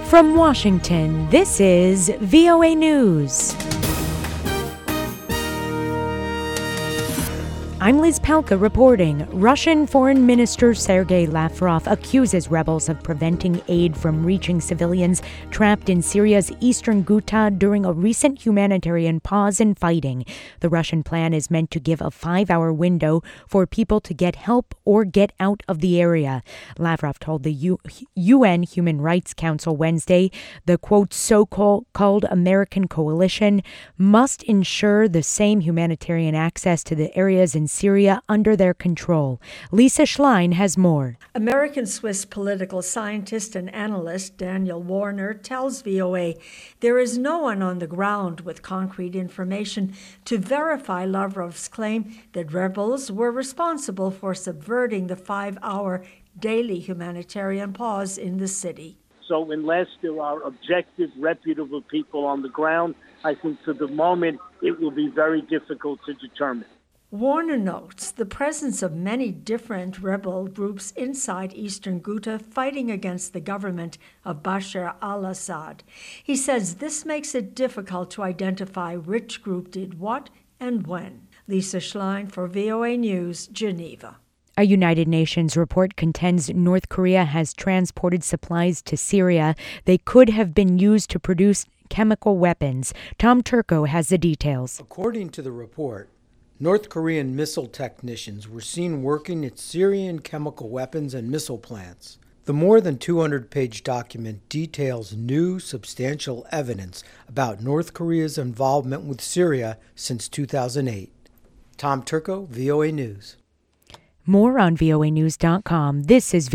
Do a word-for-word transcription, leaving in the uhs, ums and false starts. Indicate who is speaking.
Speaker 1: From Washington, this is V O A News. I'm Liz Palka reporting. Russian Foreign Minister Sergei Lavrov accuses rebels of preventing aid from reaching civilians trapped in Syria's eastern Ghouta during a recent humanitarian pause in fighting. The Russian plan is meant to give a five-hour window for people to get help or get out of the area. Lavrov told the U- UN Human Rights Council Wednesday the, quote, so-called American coalition must ensure the same humanitarian access to the areas in Syria under their control. Lisa Schlein has more.
Speaker 2: American-Swiss political scientist and analyst Daniel Warner tells V O A there is no one on the ground with concrete information to verify Lavrov's claim that rebels were responsible for subverting the five-hour daily humanitarian pause in the city.
Speaker 3: So unless there are objective, reputable people on the ground, I think for the moment it will be very difficult to determine.
Speaker 2: Warner notes the presence of many different rebel groups inside eastern Ghouta fighting against the government of Bashar al-Assad. He says this makes it difficult to identify which group did what and when. Lisa Schlein for V O A News, Geneva.
Speaker 1: A United Nations report contends North Korea has transported supplies to Syria. They could have been used to produce chemical weapons. Tom Turco has the details.
Speaker 4: According to the report, North Korean missile technicians were seen working at Syrian chemical weapons and missile plants. The more than two hundred page document details new, substantial evidence about North Korea's involvement with Syria since two thousand eight. Tom Turco, V O A News.
Speaker 1: More on V O A news dot com. This is